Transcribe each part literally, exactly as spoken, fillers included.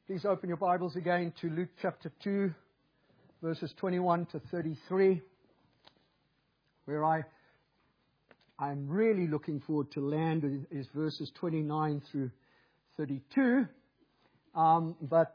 Please open your Bibles again to Luke chapter two, verses twenty-one to thirty-three, where I, I'm really looking forward to land is verses twenty-nine through thirty-two, um, but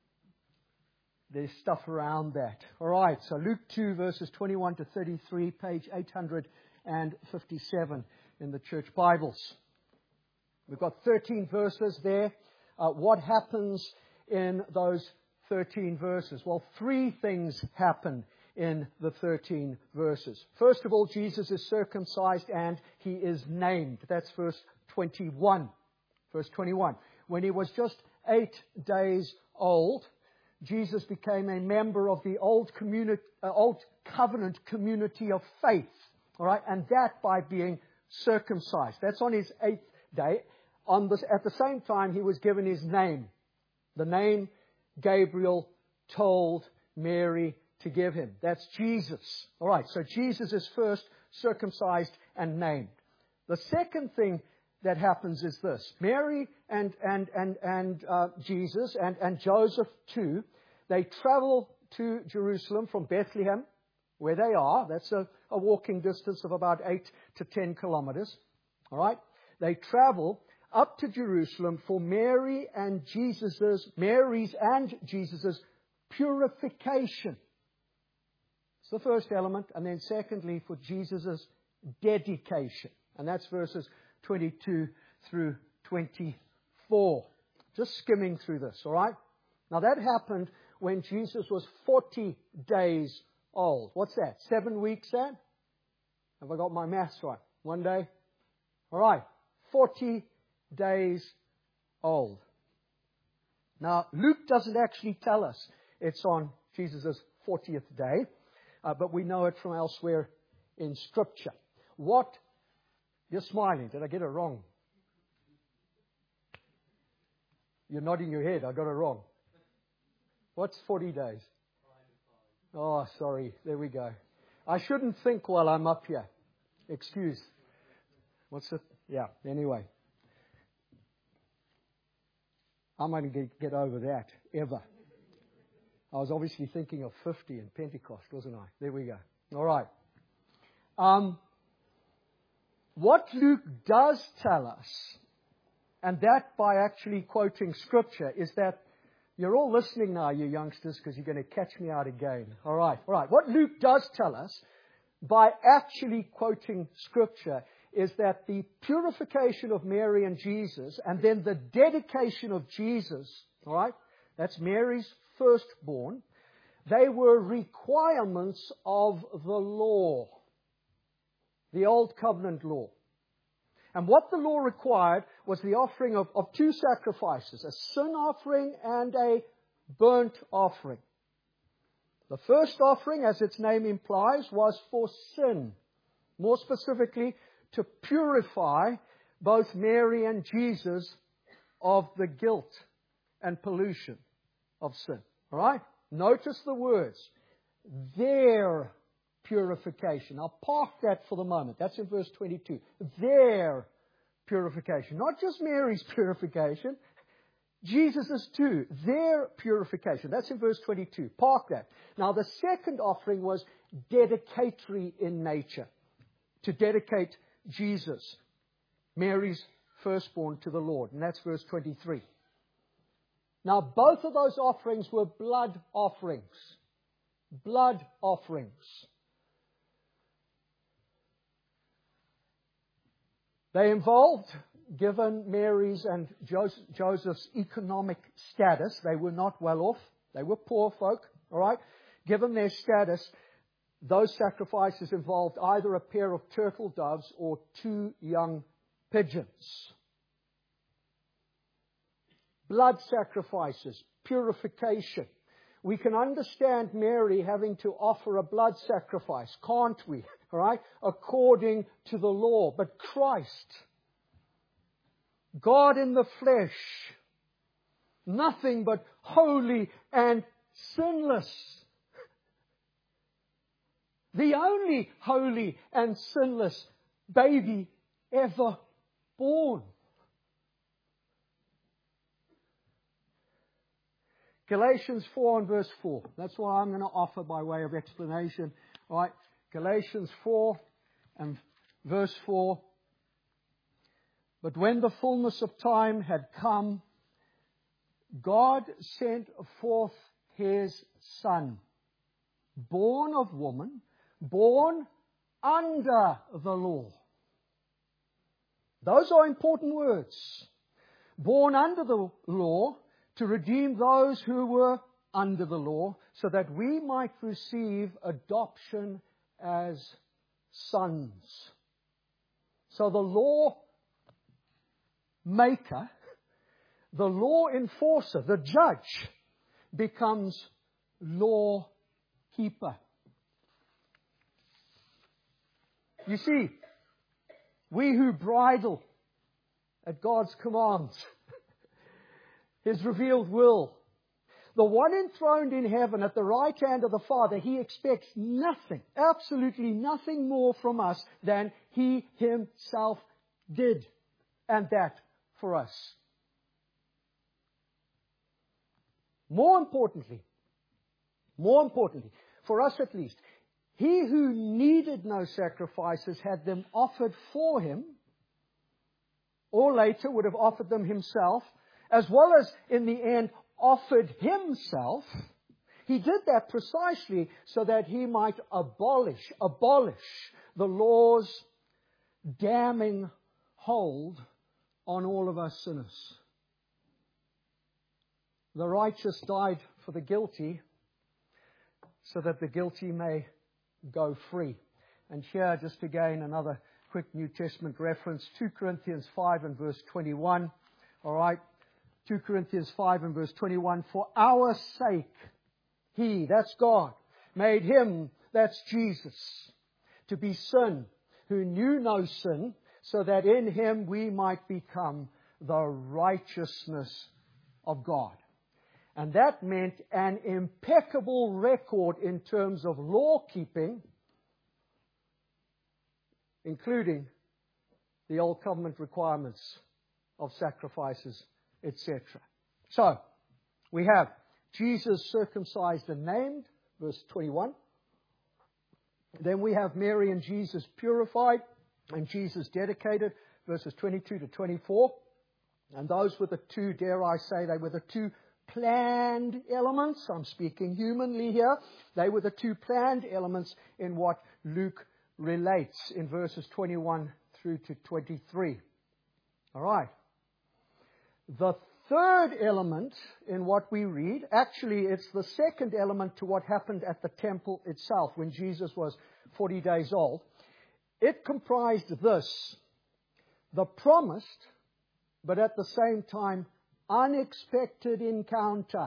there's stuff around that. All right, so Luke two, verses twenty-one to thirty-three, page eight hundred fifty-seven in the church Bibles. We've got thirteen verses there. Uh, what happens in those thirteen verses? Well, three things happen in the thirteen verses. First of all, Jesus is circumcised and He is named. That's verse twenty-one. Verse twenty-one. When He was just eight days old, Jesus became a member of the old community, uh, old covenant community of faith. All right, and that by being circumcised. That's on His eighth day. On this, at the same time, He was given His name. The name Gabriel told Mary to give Him. That's Jesus. All right, so Jesus is first circumcised and named. The second thing that happens is this. Mary and and and and uh, Jesus and, and Joseph too, they travel to Jerusalem from Bethlehem, where they are. That's a, a walking distance of about eight to ten kilometers. All right, they travel up to Jerusalem for Mary and Jesus's, Mary's and Jesus's purification. It's the first element. And then secondly, for Jesus's dedication. And that's verses twenty-two through twenty-four. Just skimming through this, all right? Now that happened when Jesus was forty days old. What's that? Seven weeks then? Have I got my maths right? One day? All right. forty days old. Now, Luke doesn't actually tell us it's on Jesus' fortieth day, uh, but we know it from elsewhere in Scripture. What? You're smiling. Did I get it wrong? You're nodding your head. I got it wrong. What's forty days? Oh, sorry. There we go. I shouldn't think while I'm up here. Excuse. What's it? Yeah, anyway. I'm not going to get over that, ever. I was obviously thinking of fifty in Pentecost, wasn't I? There we go. All right. Um, what Luke does tell us, and that by actually quoting Scripture, is that you're all listening now, you youngsters, because you're going to catch me out again. All right. All right. What Luke does tell us, by actually quoting Scripture, is that the purification of Mary and Jesus, and then the dedication of Jesus, all right, that's Mary's firstborn, they were requirements of the law, the Old Covenant law. And what the law required was the offering of, of two sacrifices, a sin offering and a burnt offering. The first offering, as its name implies, was for sin. More specifically, to purify both Mary and Jesus of the guilt and pollution of sin. All right? Notice the words. Their purification. I'll park that for the moment. That's in verse twenty-two. Their purification. Not just Mary's purification. Jesus's too. Their purification. That's in verse twenty-two. Park that. Now the second offering was dedicatory in nature. To dedicate Jesus, Mary's firstborn, to the Lord. And that's verse twenty-three. Now, both of those offerings were blood offerings. Blood offerings. They involved, given Mary's and Joseph's economic status, they were not well off. They were poor folk, all right? Given their status, those sacrifices involved either a pair of turtle doves or two young pigeons. Blood sacrifices, purification. We can understand Mary having to offer a blood sacrifice, can't we? All right? According to the law. But Christ, God in the flesh, nothing but holy and sinless. The only holy and sinless baby ever born. Galatians four and verse four. That's what I'm going to offer by way of explanation. All right. Galatians four and verse four. But when the fullness of time had come, God sent forth His Son, born of woman, born under the law. Those are important words. Born under the law to redeem those who were under the law, so that we might receive adoption as sons. So the law maker, the law enforcer, the judge, becomes law keeper. You see, we who bridle at God's commands, His revealed will, the one enthroned in heaven at the right hand of the Father, He expects nothing, absolutely nothing more from us than He Himself did, and that for us. More importantly, more importantly, for us at least, He who needed no sacrifices had them offered for Him, or later would have offered them Himself, as well as in the end offered Himself. He did that precisely so that He might abolish, abolish the law's damning hold on all of us sinners. The righteous died for the guilty so that the guilty may go free. And here, just again, another quick New Testament reference, two Corinthians five and verse twenty-one. All right, two Corinthians five and verse twenty-one. For our sake, He, that's God, made Him, that's Jesus, to be sin, who knew no sin, so that in Him we might become the righteousness of God. And that meant an impeccable record in terms of law keeping, including the Old Covenant requirements of sacrifices, et cetera. So, we have Jesus circumcised and named, verse twenty-one. Then we have Mary and Jesus purified and Jesus dedicated, verses twenty-two to twenty-four. And those were the two, dare I say, they were the two planned elements. I'm speaking humanly here. They were the two planned elements in what Luke relates in verses twenty-one through to twenty-three. All right. The third element in what we read, actually it's the second element to what happened at the temple itself when Jesus was forty days old. It comprised this: the promised, but at the same time unexpected encounter.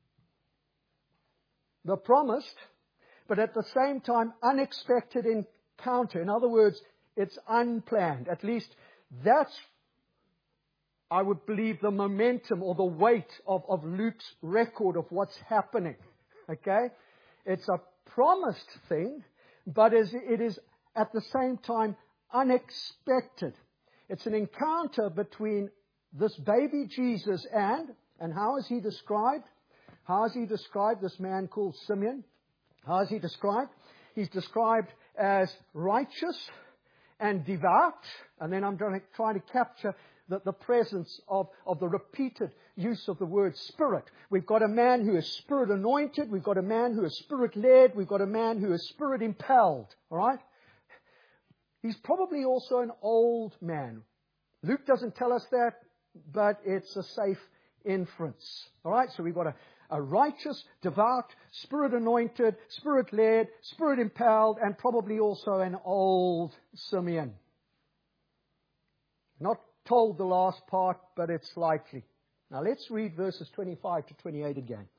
The promised, but at the same time unexpected encounter. In other words, it's unplanned. At least that's, I would believe, the momentum or the weight of, of Luke's record of what's happening. Okay? It's a promised thing, but it is at the same time unexpected. It's an encounter between this baby Jesus and, and how is he described? How is he described, this man called Simeon? How is he described? He's described as righteous and devout. And then I'm trying to, trying to capture the, the presence of, of the repeated use of the word Spirit. We've got a man who is Spirit anointed. We've got a man who is Spirit led. We've got a man who is Spirit impelled. All right? He's probably also an old man. Luke doesn't tell us that, but it's a safe inference. All right? So we've got a, a righteous, devout, Spirit anointed, Spirit led, Spirit impelled, and probably also an old Simeon. Not told the last part, but it's likely. Now let's read verses twenty-five to twenty-eight again.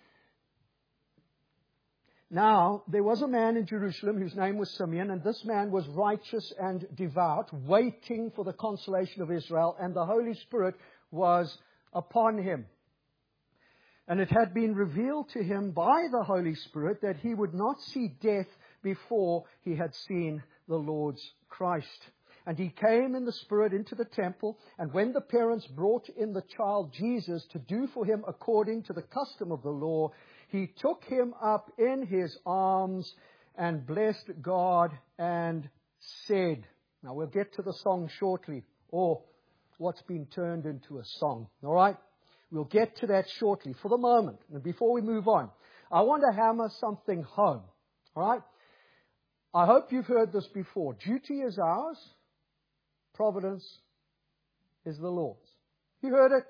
Now, there was a man in Jerusalem whose name was Simeon, and this man was righteous and devout, waiting for the consolation of Israel, and the Holy Spirit was upon him. And it had been revealed to him by the Holy Spirit that he would not see death before he had seen the Lord's Christ. And he came in the Spirit into the temple, and when the parents brought in the child Jesus to do for him according to the custom of the law, he took him up in his arms and blessed God and said. Now we'll get to the song shortly, or what's been turned into a song. All right? We'll get to that shortly. For the moment, and before we move on, I want to hammer something home. All right? I hope you've heard this before. Duty is ours. Providence is the Lord's. You heard it?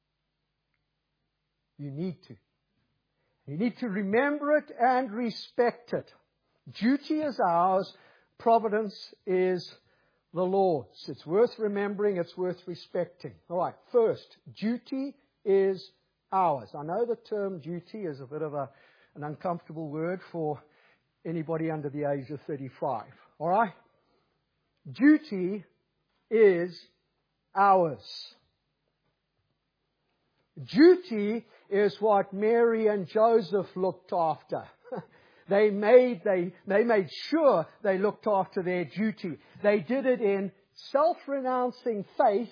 You need to. You need to remember it and respect it. Duty is ours. Providence is the Lord's. It's worth remembering. It's worth respecting. All right. First, duty is ours. I know the term duty is a bit of a, an uncomfortable word for anybody under the age of thirty-five. All right? Duty is ours. Duty is what Mary and Joseph looked after. They made, they, they made sure they looked after their duty. They did it in self-renouncing faith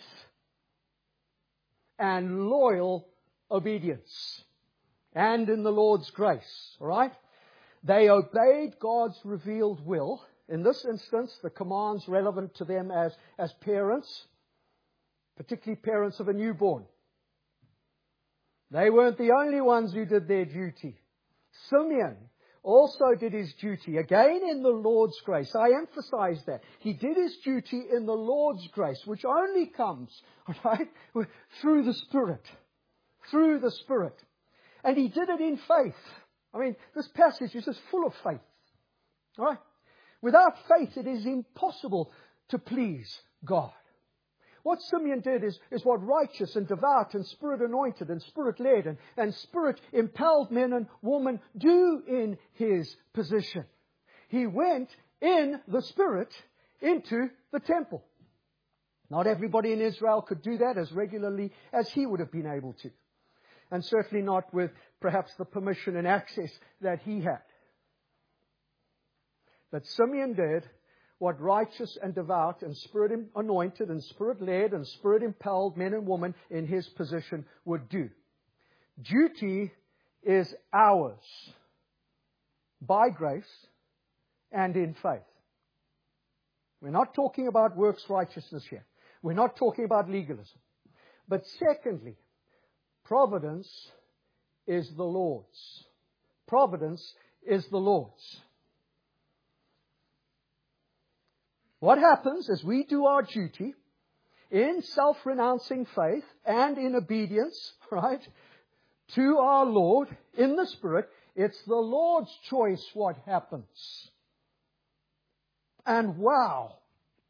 and loyal obedience. And in the Lord's grace. All right? They obeyed God's revealed will. In this instance, the commands relevant to them as, as parents, particularly parents of a newborn. They weren't the only ones who did their duty. Simeon also did his duty, again in the Lord's grace. I emphasize that. He did his duty in the Lord's grace, which only comes, right, through the Spirit. Through the Spirit. And he did it in faith. I mean, this passage is just full of faith. All right? Without faith, it is impossible to please God. What Simeon did is, is what righteous and devout and Spirit-anointed and Spirit-led and, and Spirit-impelled men and women do in his position. He went in the Spirit into the temple. Not everybody in Israel could do that as regularly as he would have been able to. And certainly not with perhaps the permission and access that he had. But Simeon did what righteous and devout and Spirit-anointed and Spirit-led and Spirit-impelled men and women in his position would do. Duty is ours by grace and in faith. We're not talking about works righteousness here. We're not talking about legalism. But secondly, providence is the Lord's. Providence is the Lord's. What happens as we do our duty in self-renouncing faith and in obedience, right, to our Lord in the Spirit, it's the Lord's choice what happens. And wow,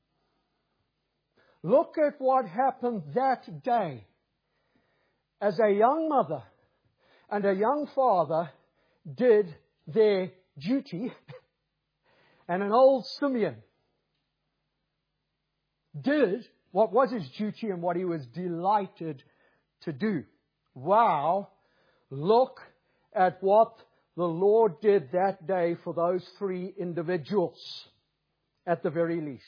look at what happened that day as a young mother and a young father did their duty, and an old Simeon did what was his duty and what he was delighted to do. Wow, look at what the Lord did that day for those three individuals, at the very least.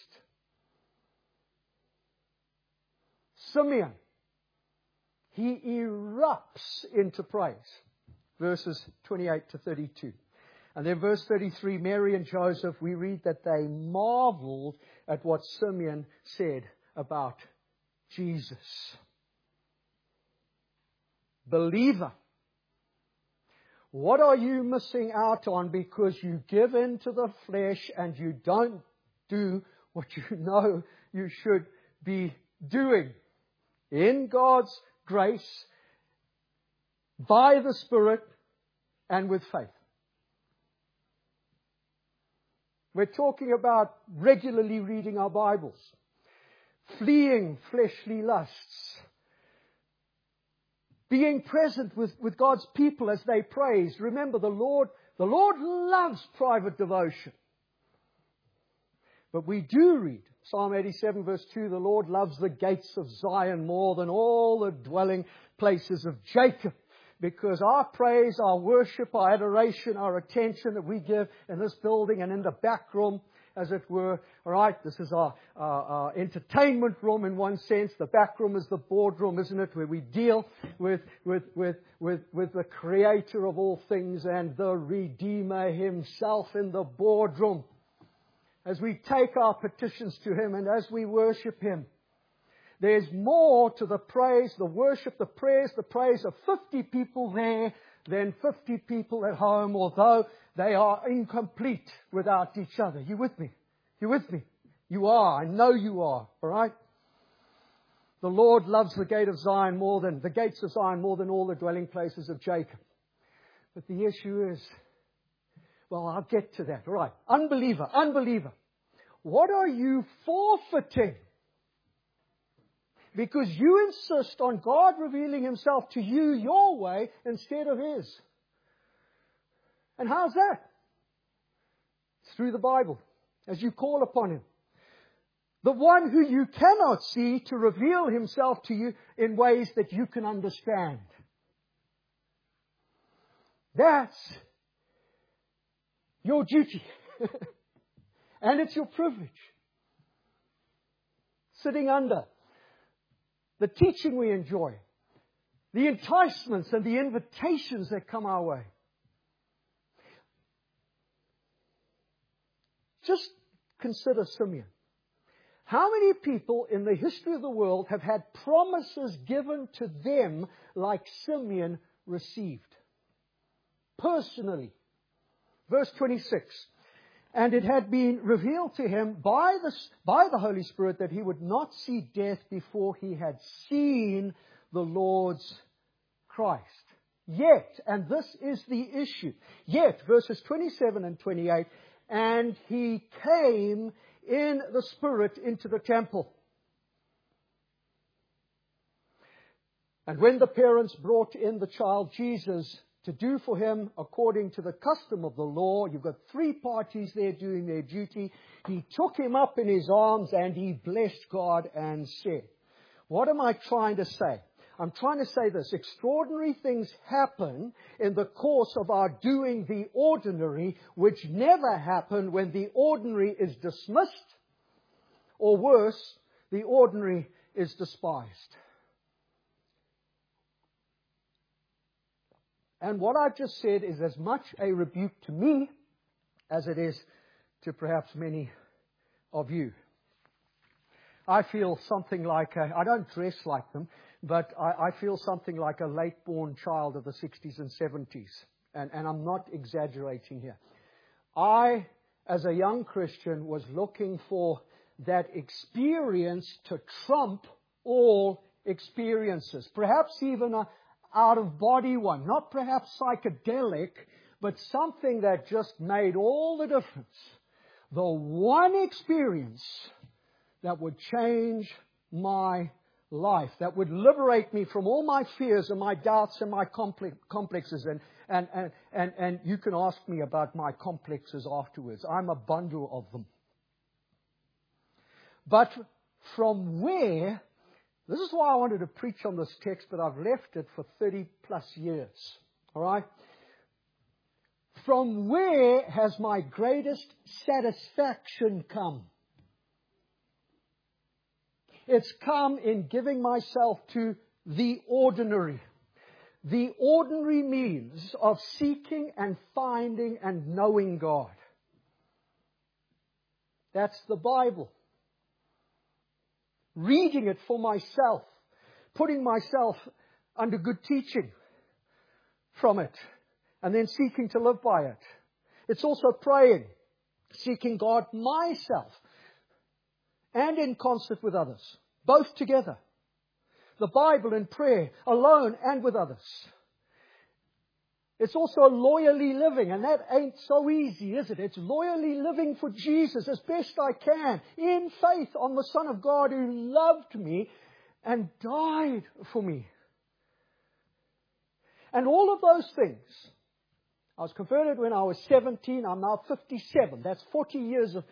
Simeon, he erupts into praise. Verses twenty-eight to thirty-two. And then verse thirty-three, Mary and Joseph, we read that they marveled at what Simeon said about Jesus. Believer, what are you missing out on because you give in to the flesh and you don't do what you know you should be doing? In God's grace, by the Spirit, and with faith. We're talking about regularly reading our Bibles, fleeing fleshly lusts, being present with, with God's people as they praise. Remember, the Lord, the Lord loves private devotion. But we do read, Psalm eighty-seven verse two, the Lord loves the gates of Zion more than all the dwelling places of Jacob. Because our praise, our worship, our adoration, our attention that we give in this building and in the back room as it were. All right, this is our, our, our entertainment room in one sense. The back room is the boardroom, isn't it, where we deal with, with, with, with, with the Creator of all things and the Redeemer Himself in the boardroom. As we take our petitions to Him and as we worship Him, there's more to the praise, the worship, the prayers, the praise of fifty people there than fifty people at home, although they are incomplete without each other. You with me? You with me? You are. I know you are. All right? The Lord loves the gate of Zion more than, the gates of Zion more than all the dwelling places of Jacob. But the issue is, well, I'll get to that. All right. Unbeliever, unbeliever. What are you forfeiting? Because you insist on God revealing Himself to you your way instead of His. And how's that? It's through the Bible, as you call upon Him. The one who you cannot see to reveal Himself to you in ways that you can understand. That's your duty. And it's your privilege. Sitting under the teaching we enjoy, the enticements and the invitations that come our way. Just consider Simeon. How many people in the history of the world have had promises given to them like Simeon received? Personally. Verse twenty-six. And it had been revealed to him by the, by the Holy Spirit that he would not see death before he had seen the Lord's Christ. Yet, and this is the issue, yet, verses twenty-seven and twenty-eight, and he came in the Spirit into the temple. And when the parents brought in the child Jesus to do for him according to the custom of the law, you've got three parties there doing their duty. He took him up in his arms and he blessed God and said, what am I trying to say? I'm trying to say this. Extraordinary things happen in the course of our doing the ordinary, which never happen when the ordinary is dismissed, or worse, the ordinary is despised. And what I've just said is as much a rebuke to me as it is to perhaps many of you. I feel something like, a, I don't dress like them, but I, I feel something like a late-born child of the sixties and seventies. And, and I'm not exaggerating here. I, as a young Christian, was looking for that experience to trump all experiences. Perhaps even a out-of-body one. Not perhaps psychedelic, but something that just made all the difference. The one experience that would change my life, that would liberate me from all my fears and my doubts and my complexes. And, and, and, and, and you can ask me about my complexes afterwards. I'm a bundle of them. But from where, this is why I wanted to preach on this text, but I've left it for thirty plus years. All right? From where has my greatest satisfaction come? It's come in giving myself to the ordinary. The ordinary means of seeking and finding and knowing God. That's the Bible. Reading it for myself. Putting myself under good teaching from it. And then seeking to live by it. It's also praying. Seeking God myself. And in concert with others. Both together. The Bible and prayer. Alone and with others. It's also loyally living. And that ain't so easy, is it? It's loyally living for Jesus as best I can. In faith on the Son of God who loved me and died for me. And all of those things. I was converted when I was seventeen. I'm now fifty-seven. That's forty years of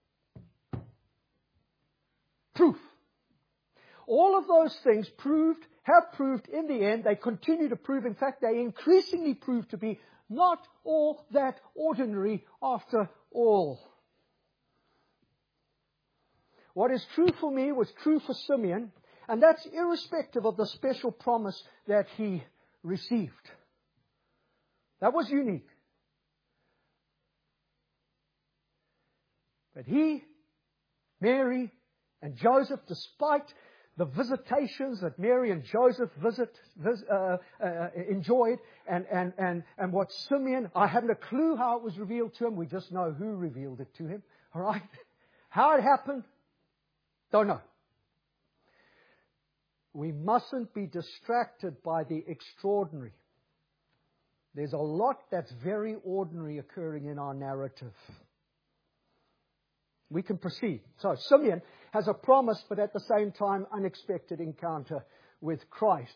proof. All of those things proved, have proved in the end, they continue to prove, in fact, they increasingly prove to be not all that ordinary after all. What is true for me was true for Simeon, and that's irrespective of the special promise that he received. That was unique. But he, Mary, and Joseph, despite the visitations that Mary and Joseph visit, vis, uh, uh, enjoyed, and, and, and, and what Simeon, I haven't a clue how it was revealed to him. We just know who revealed it to him. All right? How it happened, don't know. We mustn't be distracted by the extraordinary. There's a lot that's very ordinary occurring in our narrative. We can proceed. So Simeon has a promise, but at the same time, unexpected encounter with Christ.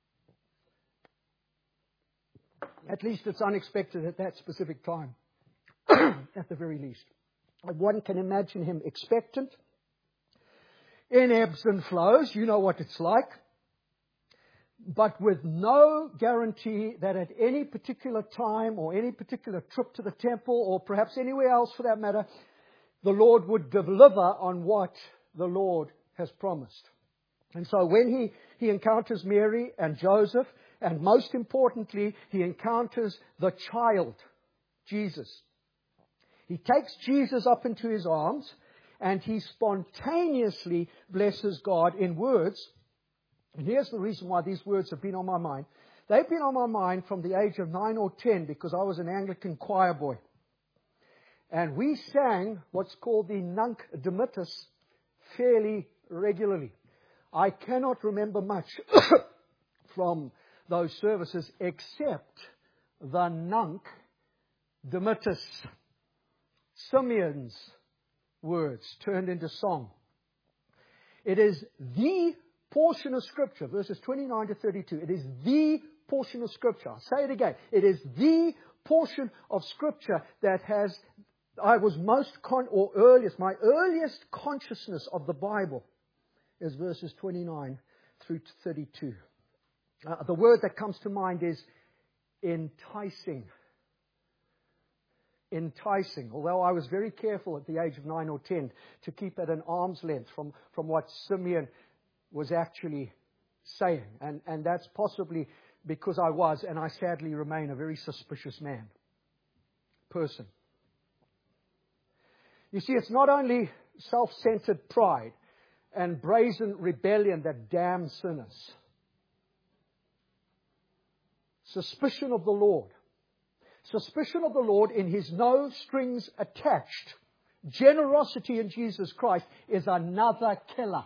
At least it's unexpected at that specific time, at the very least. One can imagine him expectant, in ebbs and flows, you know what it's like, but with no guarantee that at any particular time or any particular trip to the temple or perhaps anywhere else for that matter, the Lord would deliver on what the Lord has promised. And so when he, he encounters Mary and Joseph, and most importantly, he encounters the child, Jesus. He takes Jesus up into his arms, and he spontaneously blesses God in words. And here's the reason why these words have been on my mind. They've been on my mind from the age of nine or ten because I was an Anglican choir boy. And we sang what's called the Nunc Dimittis fairly regularly. I cannot remember much from those services except the Nunc Dimittis, Simeon's words turned into song. It is the portion of Scripture, verses twenty-nine to thirty-two. It is the portion of Scripture. I'll say it again. It is the portion of Scripture that has, I was most, con- or earliest, my earliest consciousness of the Bible is verses twenty-nine through to thirty-two. Uh, the word that comes to mind is enticing. Enticing. Although I was very careful at the age of nine or ten to keep at an arm's length from, from what Simeon was actually saying. And, and that's possibly because I was, and I sadly remain, a very suspicious man, person. You see, it's not only self-centered pride and brazen rebellion that damn sinners. Suspicion of the Lord. Suspicion of the Lord in His no strings attached generosity in Jesus Christ is another killer.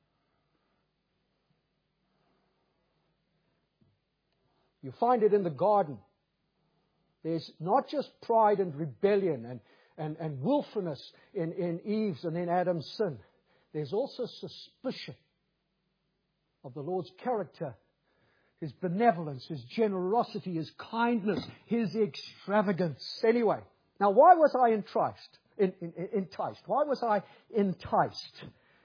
You find it in the garden. There's not just pride and rebellion and, and, and willfulness in, in Eve's and in Adam's sin. There's also suspicion of the Lord's character, His benevolence, His generosity, His kindness, His extravagance. Anyway, now why was I enticed? In, in, enticed? Why was I enticed?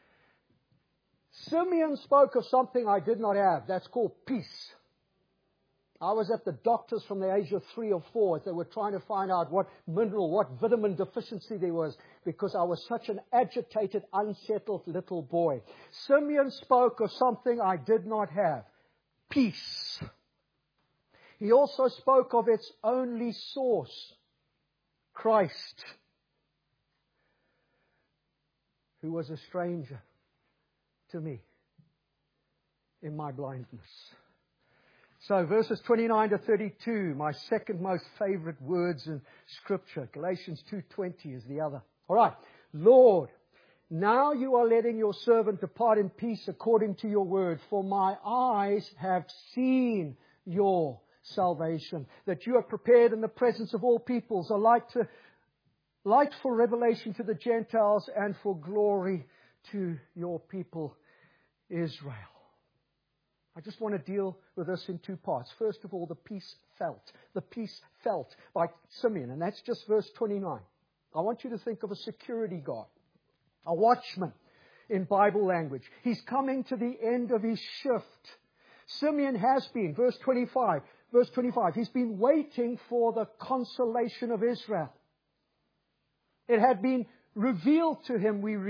Simeon spoke of something I did not have. That's called peace. I was at the doctors from the age of three or four as they were trying to find out what mineral, what vitamin deficiency there was because I was such an agitated, unsettled little boy. Simeon spoke of something I did not have. Peace. He also spoke of its only source, Christ, who was a stranger to me in my blindness. So verses twenty-nine to thirty-two, my second most favorite words in Scripture. Galatians two twenty is the other. All right. Lord, now you are letting your servant depart in peace according to your word. For my eyes have seen your salvation, that you have prepared in the presence of all peoples a light, to, light for revelation to the Gentiles and for glory to your people Israel. I just want to deal with this in two parts. First of all, the peace felt. The peace felt by Simeon. And that's just verse twenty-nine. I want you to think of a security guard, a watchman in Bible language. He's coming to the end of his shift. Simeon has been, verse twenty-five, verse twenty-five, he's been waiting for the consolation of Israel. It had been revealed to him, we read.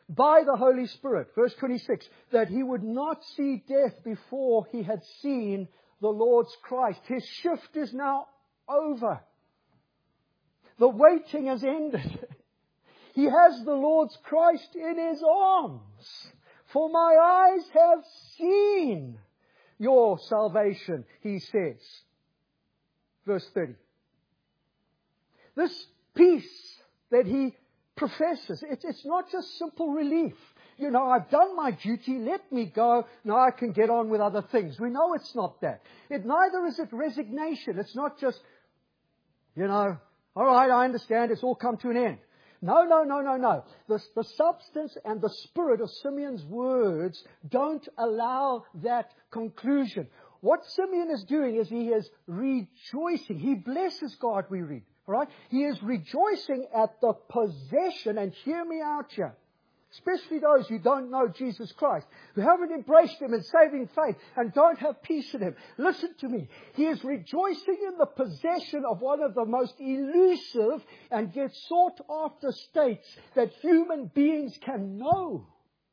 by the Holy Spirit, verse twenty-six, that he would not see death before he had seen the Lord's Christ. His shift is now over. The waiting has ended. He has the Lord's Christ in his arms. For my eyes have seen your salvation, he says. Verse thirty. This peace that he professes, it's, it's not just simple relief. You know, I've done my duty, let me go, now I can get on with other things. We know it's not that. It neither is it resignation. It's not just, you know, all right, I understand, it's all come to an end. No, no, no, no, no. The, the substance and the spirit of Simeon's words don't allow that conclusion. What Simeon is doing is he is rejoicing. He blesses God, we read. All right? He is rejoicing at the possession, and hear me out here, especially those who don't know Jesus Christ, who haven't embraced Him in saving faith and don't have peace in Him. Listen to me. He is rejoicing in the possession of one of the most elusive and yet sought after states that human beings can know.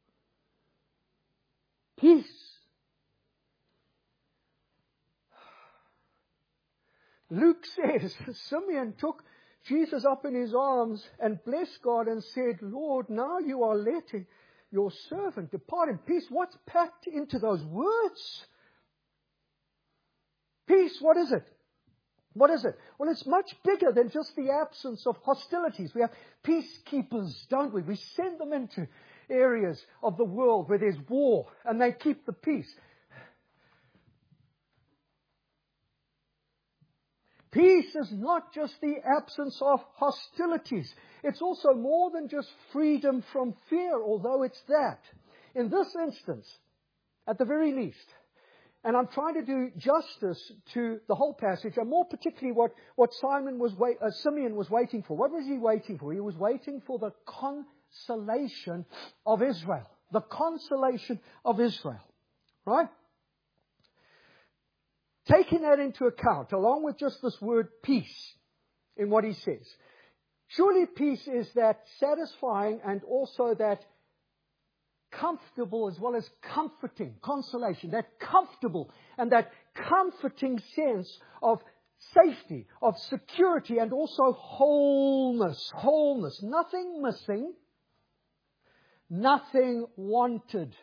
Peace. Luke says, Simeon took Jesus up in his arms and blessed God and said, Lord, now you are letting your servant depart in peace. What's packed into those words? Peace, what is it? What is it? Well, it's much bigger than just the absence of hostilities. We have peacekeepers, don't we? We send them into areas of the world where there's war and they keep the peace. Peace is not just the absence of hostilities. It's also more than just freedom from fear, although it's that. In this instance, at the very least, and I'm trying to do justice to the whole passage, and more particularly what, what Simon was wait, uh, Simeon was waiting for. What was he waiting for? He was waiting for the consolation of Israel. The consolation of Israel. Right? Taking that into account, along with just this word peace in what he says, surely peace is that satisfying and also that comfortable as well as comforting, consolation, that comfortable and that comforting sense of safety, of security, and also wholeness, wholeness, nothing missing, nothing wanted.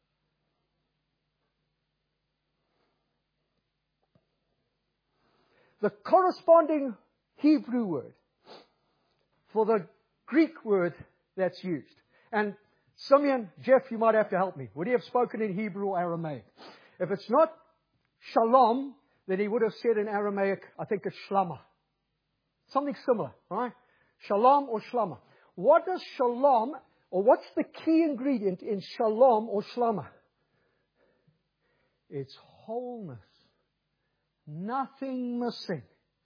The corresponding Hebrew word for the Greek word that's used. And Simeon, Jeff, you might have to help me. Would he have spoken in Hebrew or Aramaic? If it's not shalom, then he would have said in Aramaic, I think it's shlama. Something similar, right? Shalom or shlama. What does shalom, or what's the key ingredient in shalom or shlama? It's wholeness. Nothing missing.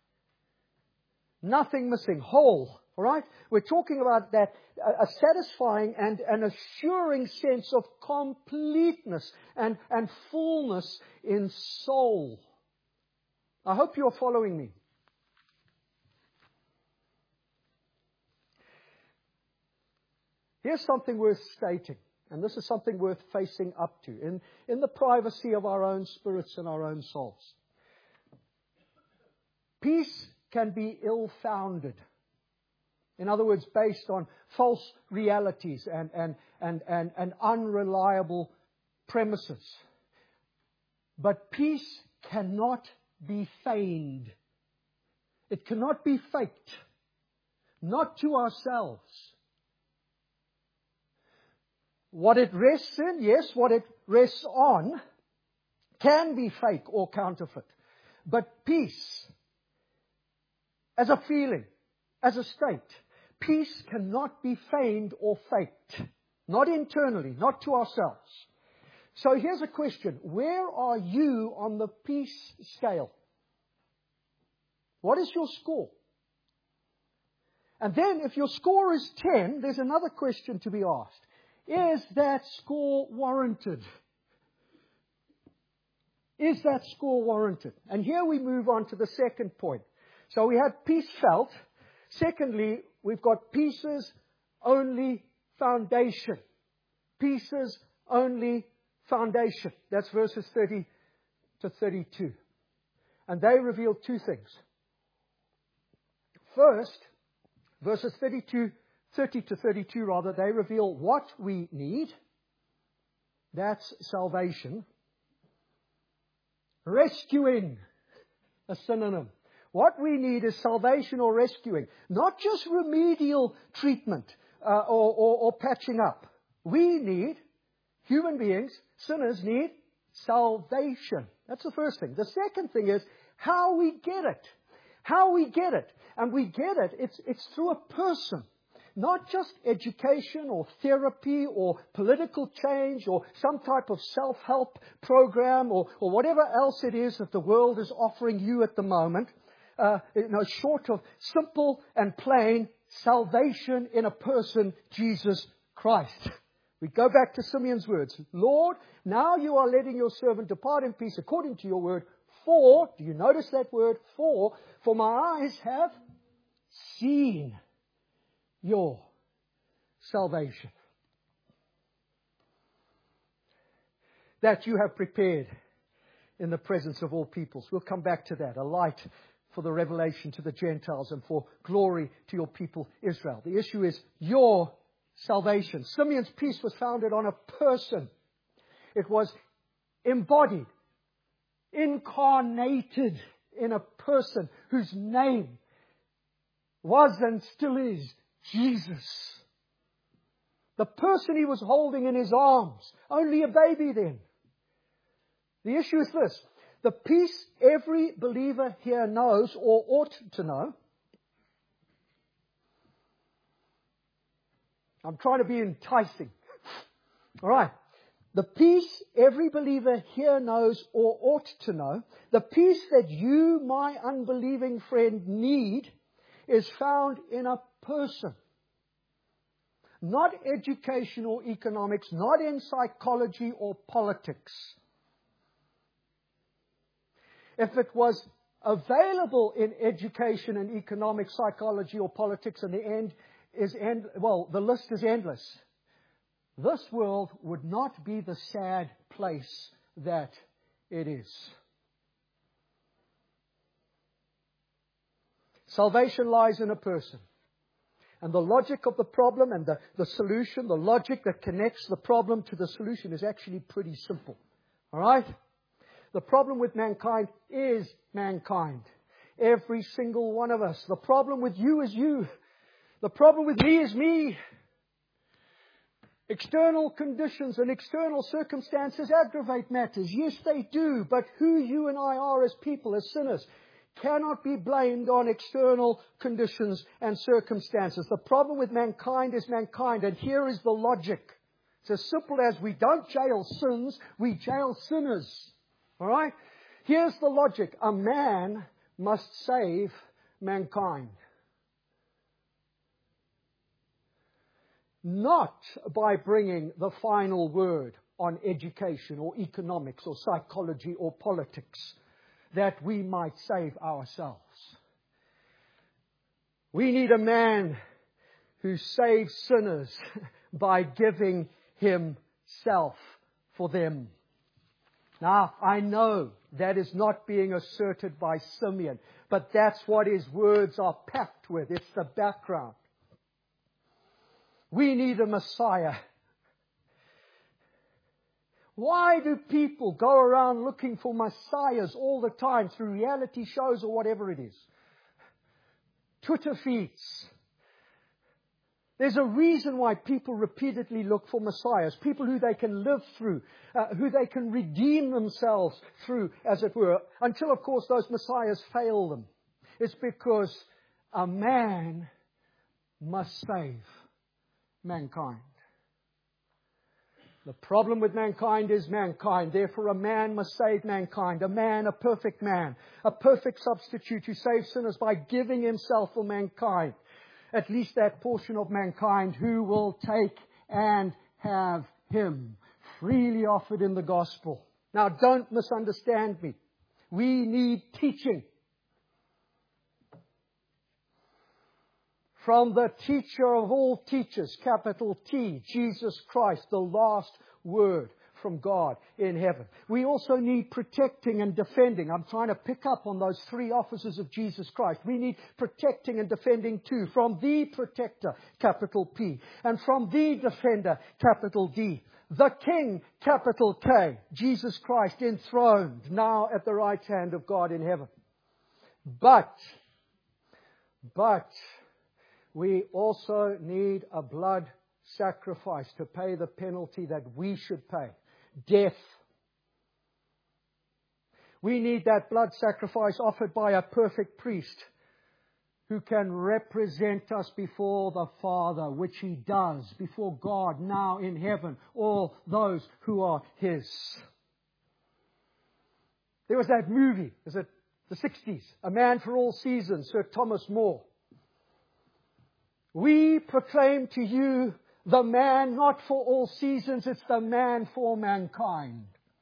Nothing missing. Whole. All right? We're talking about that, a satisfying and an assuring sense of completeness and, and fullness in soul. I hope you're following me. Here's something worth stating, and this is something worth facing up to in, in the privacy of our own spirits and our own souls. Peace can be ill-founded. In other words, based on false realities and, and, and, and, and unreliable premises. But peace cannot be feigned. It cannot be faked. Not to ourselves. What it rests in, yes, what it rests on, can be fake or counterfeit. But peace, as a feeling, as a state, peace cannot be feigned or faked. Not internally, not to ourselves. So here's a question. Where are you on the peace scale? What is your score? And then if your score is ten, there's another question to be asked. Is that score warranted? Is that score warranted? And here we move on to the second point. So we had peace felt. Secondly, we've got peace's only foundation. pieces only foundation. That's verses thirty to thirty-two. And they reveal two things. First, verses thirty-two, thirty to thirty-two rather, they reveal what we need. That's salvation. Rescuing, a synonym. What we need is salvation or rescuing. Not just remedial treatment uh, or, or, or patching up. We need, human beings, sinners need salvation. That's the first thing. The second thing is how we get it. How we get it. And we get it, it's, it's through a person. Not just education or therapy or political change or some type of self-help program or, or whatever else it is that the world is offering you at the moment. Uh, you know, short of simple and plain salvation in a person, Jesus Christ. We go back to Simeon's words. Lord, now you are letting your servant depart in peace according to your word. For, do you notice that word? For, for my eyes have seen your salvation that you have prepared in the presence of all peoples. We'll come back to that. A light for the revelation to the Gentiles and for glory to your people Israel. The issue is your salvation. Simeon's peace was founded on a person. It was embodied, incarnated in a person whose name was and still is Jesus. The person he was holding in his arms, only a baby then. The issue is this. The peace every believer here knows or ought to know. I'm trying to be enticing. All right. The peace every believer here knows or ought to know, the peace that you, my unbelieving friend, need is found in a person. Not education or economics, not in psychology or politics. If it was available in education and economics, psychology or politics, and the end is end, well, the list is endless. This world would not be the sad place that it is. Salvation lies in a person. And the logic of the problem and the, the solution, the logic that connects the problem to the solution is actually pretty simple. All right? The problem with mankind is mankind. Every single one of us. The problem with you is you. The problem with me is me. External conditions and external circumstances aggravate matters. Yes, they do. But who you and I are as people, as sinners, cannot be blamed on external conditions and circumstances. The problem with mankind is mankind. And here is the logic. It's as simple as we don't jail sins, we jail sinners. All right? Here's the logic. A man must save mankind. Not by bringing the final word on education or economics or psychology or politics that we might save ourselves. We need a man who saves sinners by giving himself for them. Now, I know that is not being asserted by Simeon, but that's what his words are packed with. It's the background. We need a Messiah. Why do people go around looking for messiahs all the time through reality shows or whatever it is? Twitter feeds. There's a reason why people repeatedly look for messiahs, people who they can live through, uh, who they can redeem themselves through, as it were, until, of course, those messiahs fail them. It's because a man must save mankind. The problem with mankind is mankind. Therefore, a man must save mankind. A man, a perfect man, a perfect substitute who saves sinners by giving himself for mankind. At least that portion of mankind who will take and have him freely offered in the gospel. Now, don't misunderstand me. We need teaching from the teacher of all teachers, capital T, Jesus Christ, the last word from God in heaven. We also need protecting and defending. I'm trying to pick up on those three offices of Jesus Christ. We need protecting and defending too. From the protector, capital P. And from the defender, capital D. The King, capital K. Jesus Christ enthroned now at the right hand of God in heaven. But, but, we also need a blood sacrifice to pay the penalty that we should pay. Death. We need that blood sacrifice offered by a perfect priest who can represent us before the Father, which He does, before God now in heaven, all those who are His. There was that movie, is it the sixties, A Man for All Seasons, Sir Thomas More. We proclaim to you the man not for all seasons, it's the man for mankind.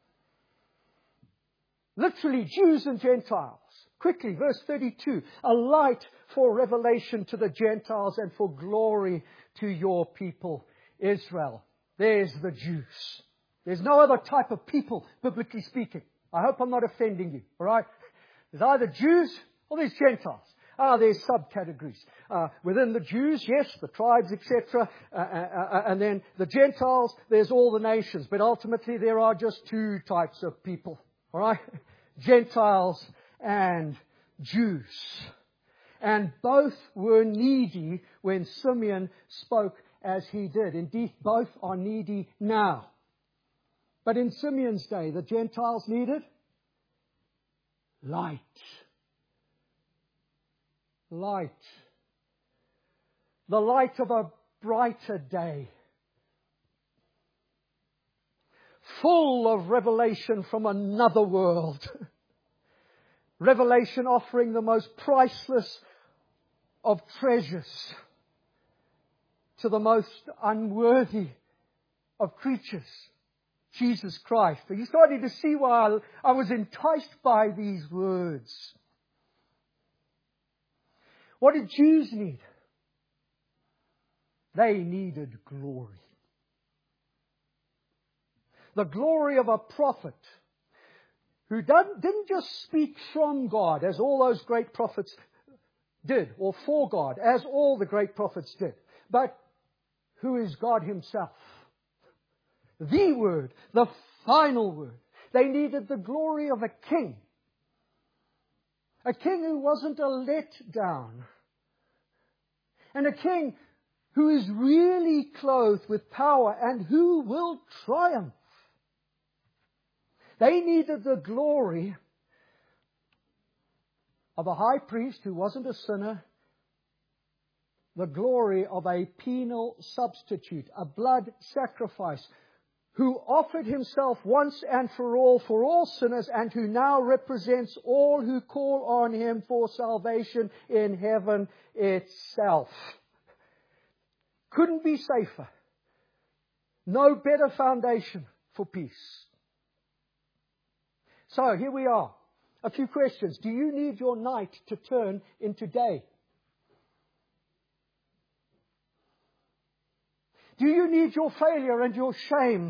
Literally, Jews and Gentiles. Quickly, verse thirty-two. A light for revelation to the Gentiles and for glory to your people, Israel. There's the Jews. There's no other type of people, biblically speaking. I hope I'm not offending you, all right? There's either Jews or there's Gentiles. Ah, there's subcategories. Uh, within the Jews, yes, the tribes, et cetera. Uh, uh, uh, and then the Gentiles, there's all the nations. But ultimately, there are just two types of people. All right? Gentiles and Jews. And both were needy when Simeon spoke as he did. Indeed, both are needy now. But in Simeon's day, the Gentiles needed light. Light. The light of a brighter day. Full of revelation from another world. Revelation offering the most priceless of treasures to the most unworthy of creatures. Jesus Christ. Are you starting to see why I was enticed by these words? What did Jews need? They needed glory. The glory of a prophet who didn't just speak from God, as all those great prophets did, or for God, as all the great prophets did, but who is God Himself. The Word, the final Word. They needed the glory of a king. A king who wasn't a letdown. And a king who is really clothed with power and who will triumph. They needed the glory of a high priest who wasn't a sinner. The glory of a penal substitute, a blood sacrifice, who offered Himself once and for all for all sinners and who now represents all who call on Him for salvation in heaven itself. Couldn't be safer. No better foundation for peace. So here we are. A few questions. Do you need your night to turn into day? Do you need your failure and your shame?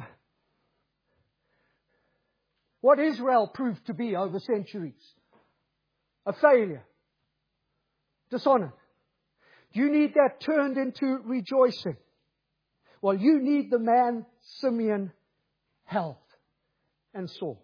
What Israel proved to be over centuries. A failure. Dishonored. Do you need that turned into rejoicing? Well, you need the man Simeon held and saw.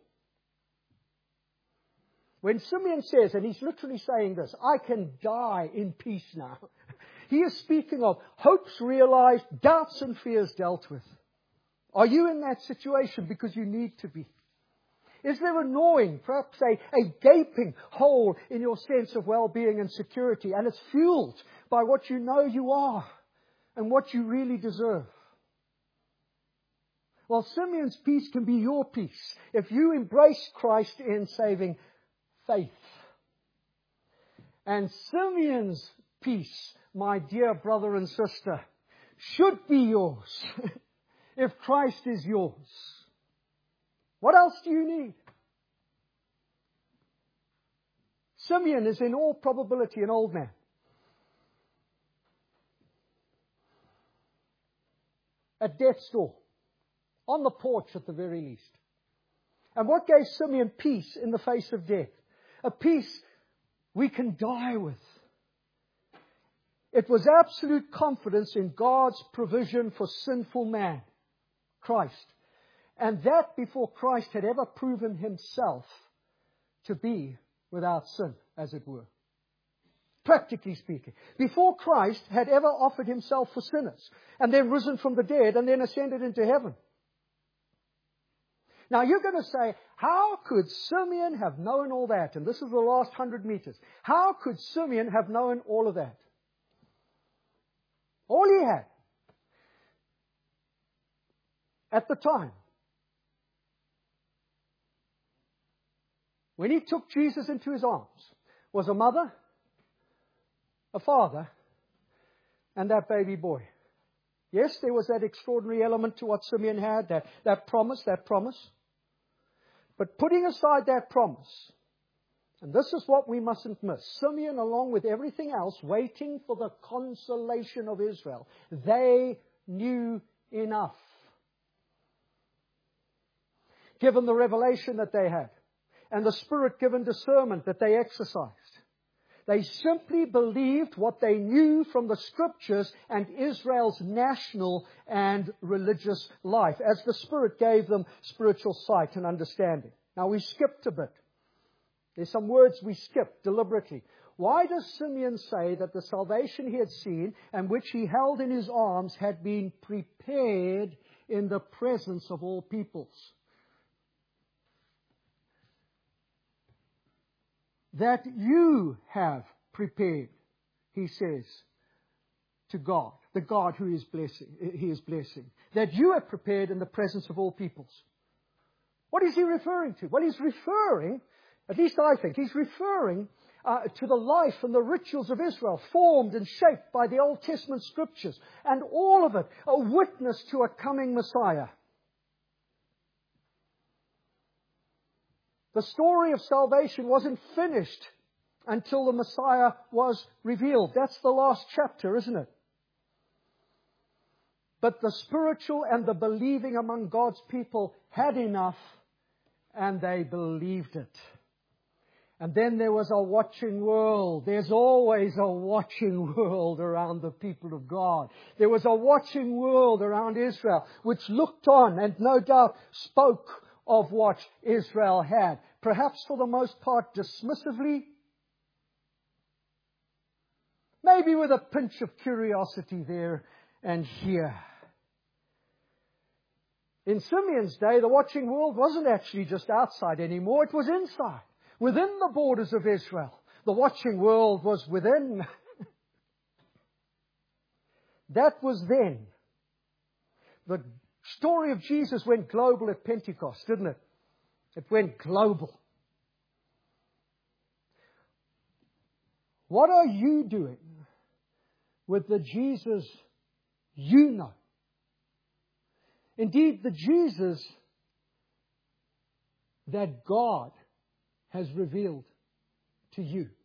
When Simeon says, and he's literally saying this, I can die in peace now. He is speaking of hopes realized, doubts and fears dealt with. Are you in that situation because you need to be? Is there a gnawing, perhaps a, a gaping hole in your sense of well-being and security, and it's fueled by what you know you are and what you really deserve? Well, Simeon's peace can be your peace if you embrace Christ in saving faith. And Simeon's peace, my dear brother and sister, should be yours if Christ is yours. What else do you need? Simeon is in all probability an old man. at death's door, on the porch at the very least. And what gave Simeon peace in the face of death? A peace we can die with. It was absolute confidence in God's provision for sinful man, Christ. And that before Christ had ever proven himself to be without sin, as it were. Practically speaking. Before Christ had ever offered himself for sinners, and then risen from the dead, and then ascended into heaven. Now you're going to say, how could Simeon have known all that? And this is the last hundred meters. How could Simeon have known all of that? All he had at the time, when he took Jesus into his arms, was a mother, a father, and that baby boy. Yes, there was that extraordinary element to what Simeon had, that, that promise, that promise. But putting aside that promise, and this is what we mustn't miss, Simeon, along with everything else, waiting for the consolation of Israel, they knew enough. Given the revelation that they had, and the Spirit-given discernment that they exercised, they simply believed what they knew from the Scriptures and Israel's national and religious life, as the Spirit gave them spiritual sight and understanding. Now we skipped a bit. There's some words we skipped deliberately. Why does Simeon say that the salvation he had seen and which he held in his arms had been prepared in the presence of all peoples? That you have prepared, he says, to God, the God who is blessing, he is blessing. That you have prepared in the presence of all peoples. What is he referring to? Well, he's referring, at least I think, he's referring uh, to the life and the rituals of Israel, formed and shaped by the Old Testament Scriptures, and all of it a witness to a coming Messiah. The story of salvation wasn't finished until the Messiah was revealed. That's the last chapter, isn't it? But the spiritual and the believing among God's people had enough, and they believed it. And then there was a watching world. There's always a watching world around the people of God. There was a watching world around Israel, which looked on and no doubt spoke of what Israel had. Perhaps for the most part dismissively. Maybe with a pinch of curiosity there and here. In Simeon's day, the watching world wasn't actually just outside anymore. It was inside. Within the borders of Israel. The watching world was within. That was then. The story of Jesus went global at Pentecost, didn't it? It went global. What are you doing with the Jesus you know? Indeed, the Jesus that God has revealed to you.